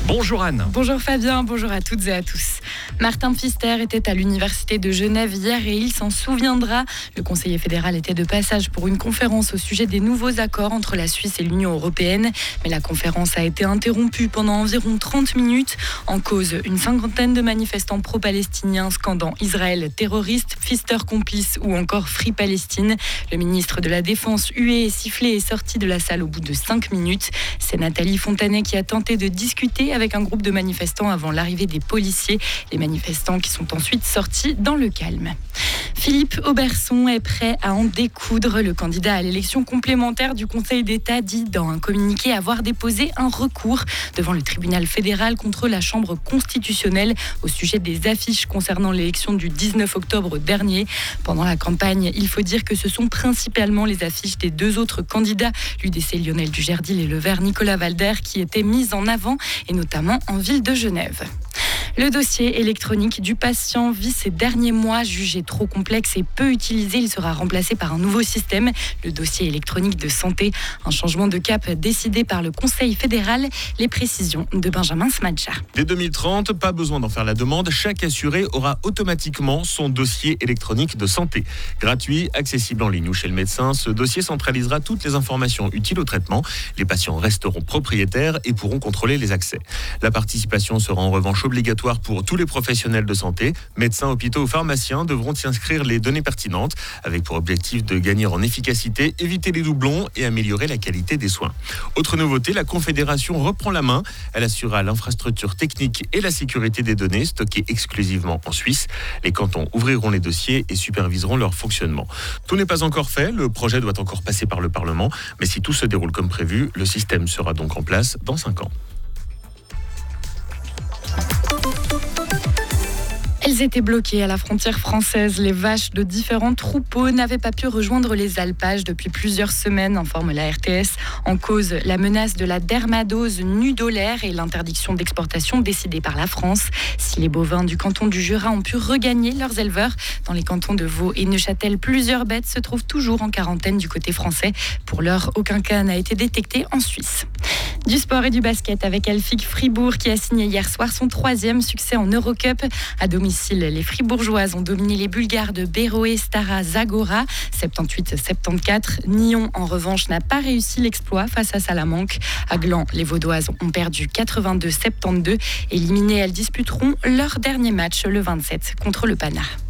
Bonjour Anne. Bonjour Fabien, bonjour à toutes et à tous. Martin Pfister était à l'université de Genève hier et il s'en souviendra. Le conseiller fédéral était de passage pour une conférence au sujet des nouveaux accords entre la Suisse et l'Union européenne. Mais la conférence a été interrompue pendant environ 30 minutes. En cause, une cinquantaine de manifestants pro-palestiniens scandant Israël terroriste, Pfister complice ou encore Free Palestine. Le ministre de la Défense, hué et sifflé, est sorti de la salle au bout de 5 minutes. C'est Nathalie Fontanet qui a tenté de discuter avec un groupe de manifestants avant l'arrivée des policiers. Les manifestants qui sont ensuite sortis dans le calme. Philippe Auberson est prêt à en découdre. Le candidat à l'élection complémentaire du Conseil d'État dit dans un communiqué avoir déposé un recours devant le tribunal fédéral contre la Chambre constitutionnelle au sujet des affiches concernant l'élection du 19 octobre dernier. Pendant la campagne, il faut dire que ce sont principalement les affiches des deux autres candidats, l'UDC Lionel Dujardil et le Vert Nicolas Valder, qui étaient mises en avant, et notamment en ville de Genève. Le dossier électronique du patient vit ces derniers mois jugé trop complexe et peu utilisé. Il sera remplacé par un nouveau système, le dossier électronique de santé. Un changement de cap décidé par le Conseil fédéral. Les précisions de Benjamin Smadja. Dès 2030, pas besoin d'en faire la demande. Chaque assuré aura automatiquement son dossier électronique de santé. Gratuit, accessible en ligne ou chez le médecin, ce dossier centralisera toutes les informations utiles au traitement. Les patients resteront propriétaires et pourront contrôler les accès. La participation sera en revanche obligatoire pour tous les professionnels de santé. Médecins, hôpitaux ou pharmaciens devront y inscrire les données pertinentes, avec pour objectif de gagner en efficacité, éviter les doublons et améliorer la qualité des soins. Autre nouveauté, la Confédération reprend la main. Elle assurera l'infrastructure technique et la sécurité des données stockées exclusivement en Suisse. Les cantons ouvriront les dossiers et superviseront leur fonctionnement. Tout n'est pas encore fait, le projet doit encore passer par le Parlement, mais si tout se déroule comme prévu, le système sera donc en place dans 5 ans. Elles étaient bloquées à la frontière française. Les vaches de différents troupeaux n'avaient pas pu rejoindre les alpages depuis plusieurs semaines, informe la RTS. En cause, la menace de la dermadose nudolaire et l'interdiction d'exportation décidée par la France. Si les bovins du canton du Jura ont pu regagner leurs éleveurs, dans les cantons de Vaud et Neuchâtel, plusieurs bêtes se trouvent toujours en quarantaine du côté français. Pour l'heure, aucun cas n'a été détecté en Suisse. Du sport et du basket avec Elfic Fribourg qui a signé hier soir son 3e succès en Eurocup. À domicile, les Fribourgeoises ont dominé les Bulgares de Beroe Stara Zagora 78-74. Nyon, en revanche, n'a pas réussi l'exploit face à Salamanque. À Gland, les Vaudoises ont perdu 82-72. Éliminées, elles disputeront leur dernier match le 27 contre le Pana.